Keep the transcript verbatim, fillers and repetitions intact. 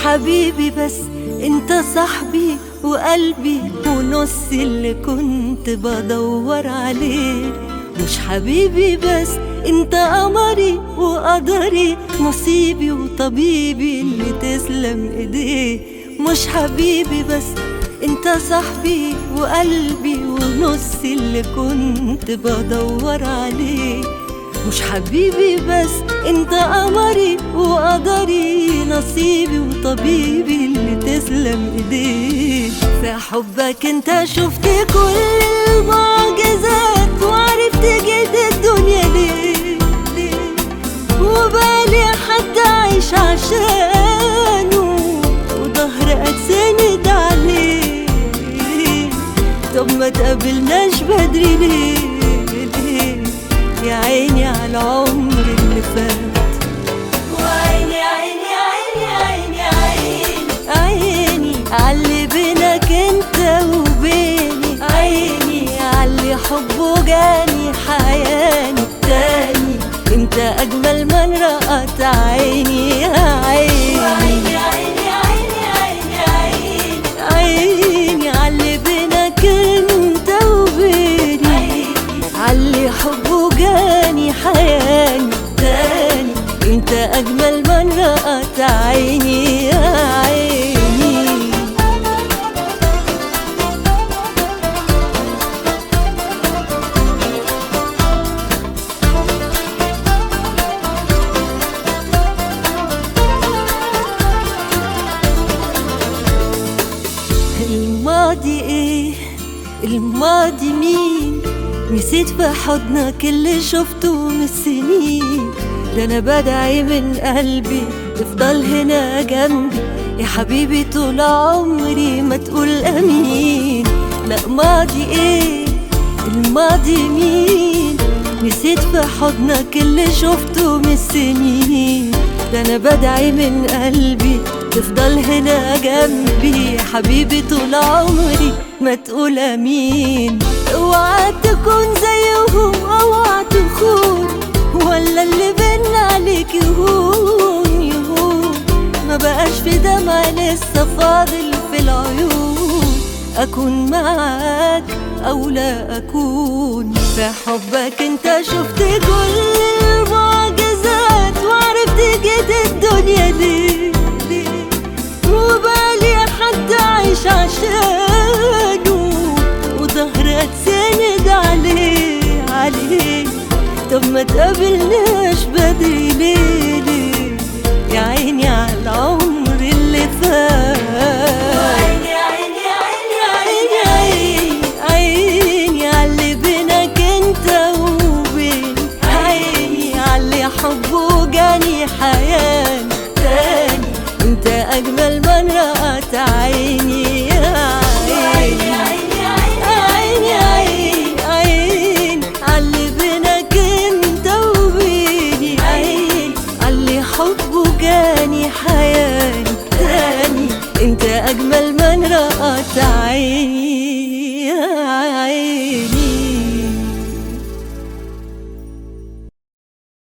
حبيبي بس انت صاحبي وقلبي ونص اللي كنت بدور عليه. مش حبيبي بس انت قمري وقدري، نصيبي وطبيبي اللي تسلم ايديه. مش حبيبي بس انت صاحبي وقلبي ونص اللي كنت بدور عليه. مش حبيبي بس انت قمري وقدري، نصيبي وطبيبي اللي تسلم ايديه. في حبك انت شفت كل المعجزات وعرفت جد الدنيا ليه, ليه وبالي حد عايش عشانه وظهر اتسند عليه. طب ما تقابلناش بدري ليه, ليه يا عيني على العمر اللي فات. وعيني عيني عيني عيني عيني عيني عاللي بينك انت وبيني. عيني عاللي حبه جاني حياني تاني. انت اجمل من رأت عيني يا عيني. وعيني عيني عيني عيني عيني عيني عاللي بينك انت وبيني. عاللي حبه جاني حياني تاني. انت اجمل من رأت عيني يا عيني. الماضي ايه الماضي مين، نسيت في حضنك اللي شفته من السنين. ده انا بدعي من قلبي تفضل هنا جنبي يا حبيبي طول عمري ما تقول امين. لا ماضي ايه الماضي مين، نسيت في حضنك اللي شفته من السنين. ده انا بدعي من قلبي تفضل هنا جنبي يا حبيبي طول عمري ما تقول امين. اوعى تكون زيهم اوعى تخون، ولا اللي بينا عليك يهون يهون. ما بقاش في دمع لسه فاضل في العيون. اكون معاك او لا اكون. في حبك انت شفت كل المعجزات وعرفت جد الدنيا ليه, ليه وبالي حد عايش عشانه وظهر اتسند عليه عليه. طب ما تقابلناش بدري ليه, ليه يا عيني على العمر اللي فات. عيني عيني عيني عيني عيني عيني عاللي بينك انت وبين. عيني عاللي حبه جاني حياني